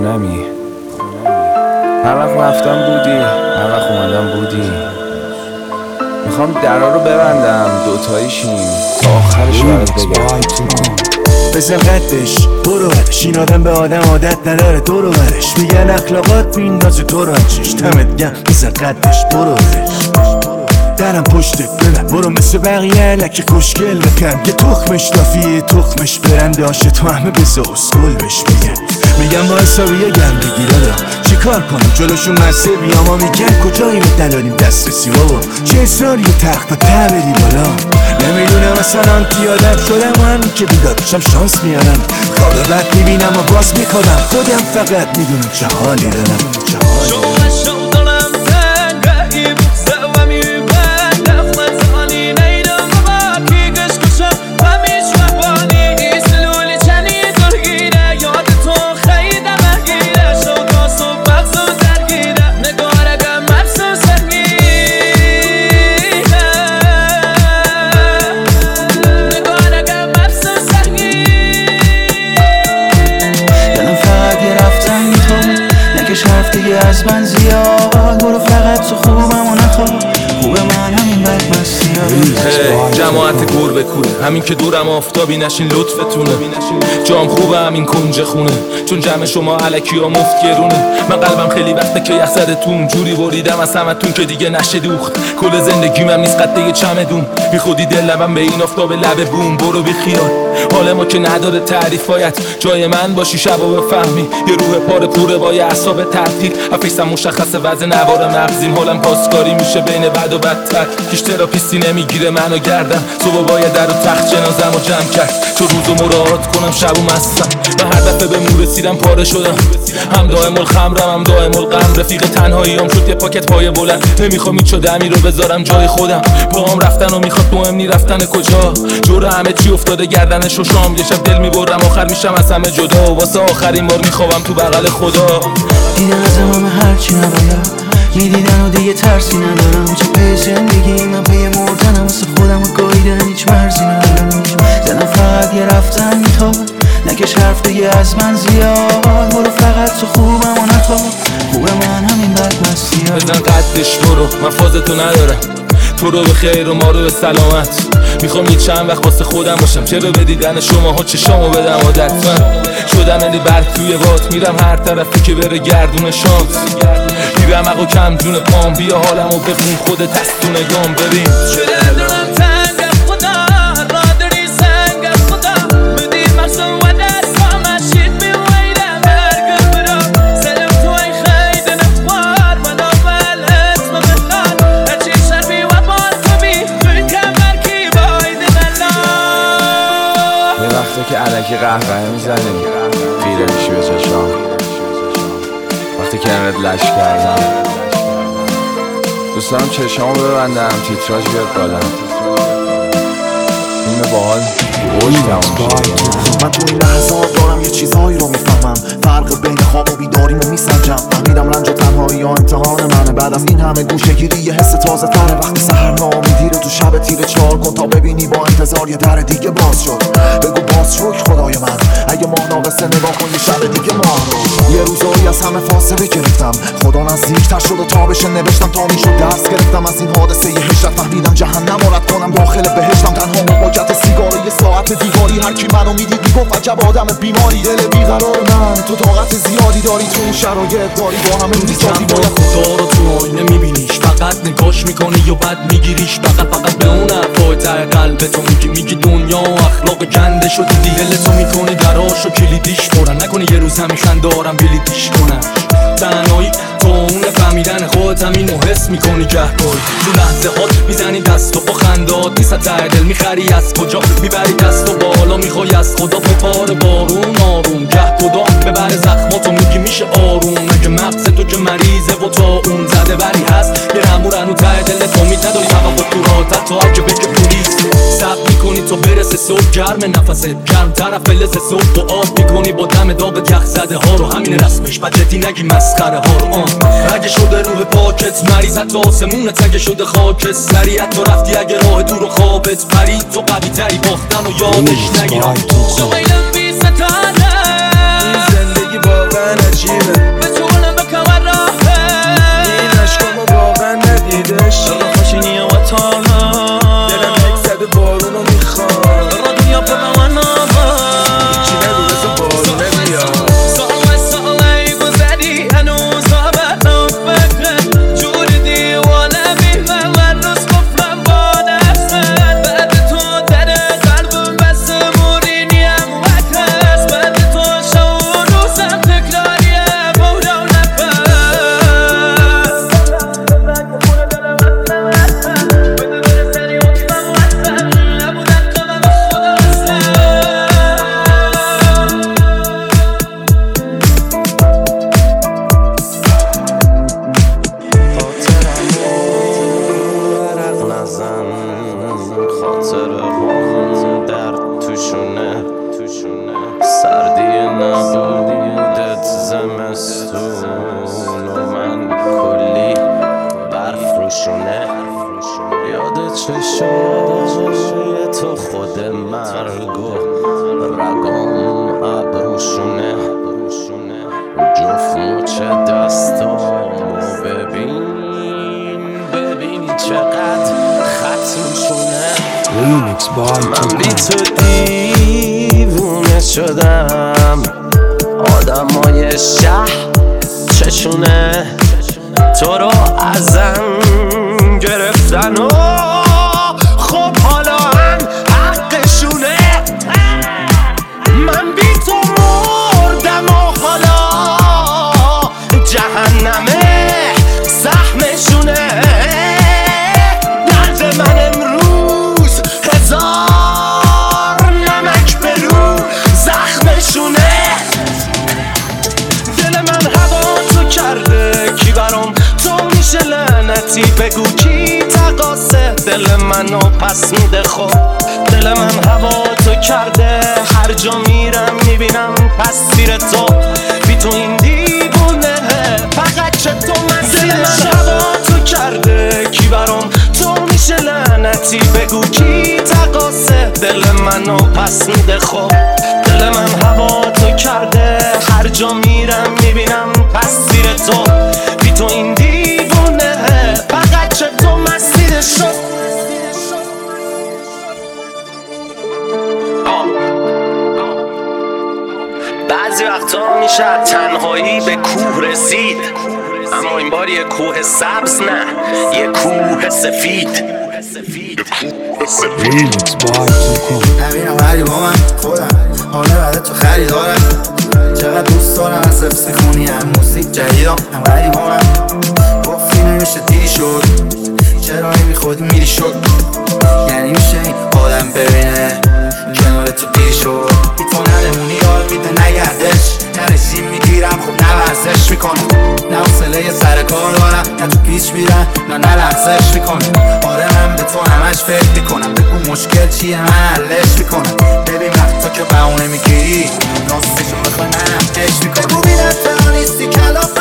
خونمی. هر وقت رفتم بودی، هر وقت اومدم بودی. میخوام درا رو ببندم دوتایی شیم تا آخرش برات بگم. بزن قدش برو برش، این آدم به آدم عادت نداره دورو برش. میگن اخلاقات میندازه تو رو چش، دمت گرم بزن قدش برو برش. درم پشتت ببن برو مثل بقیه لکه خوشگل بکن. یه تخمش لافیه تخمش برنده هاشه تو همه بزا اسکل بش میگم با حسابی یه گرم بگیره چی کار کنم جلوشون مسه بیام ها میگن کجایی به دلالیم دسترسی بابا. چه اصراری و تخت و ته بدی بالا. نمیدونم اصلا آنتی آدم شدم و همین که بیدارشم شانس میارم. خواب بد میبینم و باز میخوابم خودم فقط میدونم چه حالی دارم. حرف دیگه از من زیاد برو فقط تو خوبم و نخواب خوب من همین بد مستی جماعت گربه کوره همین که دورم آفتابی نشین لطفتونه. جام خوبه همین کنج خونه چون جمع شما علکی ها مفت گرونه. من قلبم خیلی وقته که یخ زده تون جوری بریدم از همتون که دیگه نشه دوخت. کل زندگیم هم نیست قد یه چمدون بی خودی دلم به این آفتاب لبه بوم. برو بی خیال حال ما که نداره تعریفایت جای من باشی شبا بفهمی. یه روح پاره پوره با یه اعصاب تعطیل افیسم مشخصه وزن نوار مغزیم. حالم پاسکاری میشه بین بد و بدتر هیچ تراپیستی نمیگیره منو گردم. صبح باید در و تخت جنازم رو جمع کرد چون روزو مراعات کنم شب و مستم. من هر دفعه به مور رسیدم پاره شدم هم دائم الخمرم هم دائم الغم. رفیق تنهاییام شد یه پاکت پای بلند نمیخوام هیچ دمی رو بذارم جای خودم. پاهم رفتن و میخواد مهم نی رفتن کجا. جور همه چی افتاده گردنش و شام. یه شب دل میبرم آخر میشم از همه جدا واسه آخرین بار میخوام تو بغل خدا. دیدن از همه هرچی نباید میدیدن و دیگه ترسی ندارم. چه پی زندگی من پی مردنم واسه خودم و گاییدن هیچ مرزی ندارم. دلم فقط یه رفتن میخواد نکش حرف دیگه از من زیاد برو فقط تو خوبم و نخواب خوب من همین بد مستی بزن قدش برو من فازتو ندارم. تو رو به خیر و ما رو به سلامت. میخوام یه چند وقت واسه خودم باشم چرا به دیدن شما ها چشامو بدم عادت. من شدم یعنی برد توی وات میرم هر طرفی که بره گردون شانس. میرم اقو کم جون پام بیا حالمو بخون خودت از تو نگام ببین. شده دلم تنگ از خدا را داری سنگ از خدا بدی مرسم و دست با مشید میویدم برگم برا سلم توی خیده نخوار و نوبل اسم بخار هرچی شربی و بار کبی توی کمر کی باید بلا. یه وقتا که علکی قهوه میزنیم خیره میشی به چشام. وقتی که انقدر لش کردم دوست دارم چشامو ببندم تیتراژ بیاد بالا. فیلم باحال اوج تموم شد. من تو این لحظات دارم یه چیزهایی رو میفهمم. فرق بین خواب و بیداریمو میسنجم. فهمیدم رنج و تنهایی یا امتحان منه. بعد از این همه گوشه‌گیری یه حس تازه تره. وقتی سحر ناامیدی رو تو شب تیره چار کن تا ببینی با انتظار یه در دیگه باز شد. بگو باز شکر خدای من اگه ماه ناقصه نگاه کن یه شب دیگه ماه رو. یه روزایی از همه فاصله گرفتم خدا نزدیک‌تر شد و تابش نوشتم تا میشد درس گرفتم از این حادثه یه هجرت. فهمیدم جهنم رو رد کنم داخل بهشتم. تنها موقعیت سیگار یه ساعت دیواری هر کی منو میدید میگفت عجب آدم بیماری. دل بیقرار من تو طاقت زیادی داری تو این شرایط داری با همه میسازی. باید خدا رو تو آینه میبینیش فقط نگاش میکنی و بد میگیریش. فقط به اون حرفای ته قلبتو میگی دنیا و اخلاق گنده شو دیدی. دلتو میکنی دراش و کلیدیش برن نکنی یه روز همیشن دارم بلیدیش کنن. تنهایی تو اون فهمیدن خودت همینو حس میکنی گهگاهی تو لحظه هات میزنی دستو با خندات نیست ته دل میخری از کجا میبری دستو بالا میخوای از خدا بپاره بارون آروم گه کدام ببره زخماتو میگی میشه آروم. مگه مغز تو که مریضه و تا اون زده بری هست یه رمورنو ته دل تو امید نداری فقط با تو راحتت تا اگه بگه پلیس سب میکنی تو برسه صبح گرم نفست گرم طرف فلز صبح تو آب میکنی با دم داغ یخ زده ها رو. همین رسمش بجتی نگی مسخره ها رو. اگه شده روح پاکت مریض حتی آسمونت اگه شده خاکت سریعت تو رفتی اگه راه دور و خوابت پرید تو قوی تری باختن و یادش نگیرم. شغیلم بی ستاره زندگی واقعا عجیب توشونه سردی نبودت زمستون و من کلی برف روشونه یاد چشای تو خود مرگ و رگام ابروشونه جفت مچ دستامو ببین چقدر خط روشونه من بی تو دیوونه شدم آدمای شهر چشونه تو رو ازم گرفتن و خب حالا هم حقشونه من بی تو مردم و حالا جهنمه زخمشونه درد من امروز هزار نمک برو زخمشونه دل من هوا تو کرده کی برام تو میشه لعنتی بگو کی تقاسه دل منو پس میده خب دل من هوا تو کرده هر جا میرم میبینم تصویر تو بی تو این دیوونه فقط چه تو دل من هوا تو کرده کی برام تو میشه لعنتی بگو کی تقاسه دل منو پس میده خب دل من هوا تو کرده هر جا میرم میبینم تصویر تو بی تو این دیوونه فقط چه تو مسیر شد بعضی وقتا میشه تنهایی به کوه رسید اما این بار یه کوه سبز نه یه کوه سفید همینم هری با من خودم حالا بعد تو خریدارم چقدر دوست دارم از حفظ خونی هم موسیق جدیدم هم غریب با من گفتی نمیشه دیری شد چرا نمی خودی میری شد یعنی میشه این آدم ببینه کنار تو گیر شد بی تو نمونی یار میده نگردش نرسیم میگیرم خب نه ورزش میکنه نه حوصله سر کار دارم نه تو پیچ میرم نه لحظش میکنه آره من به تو همش فکر میکنم بگو مشکل چیه من حلش میکنم ببین وقتا که بهونه میگیری راستشو بخوای منم عشق میکنم بگو بیدت فرانیستی کلاف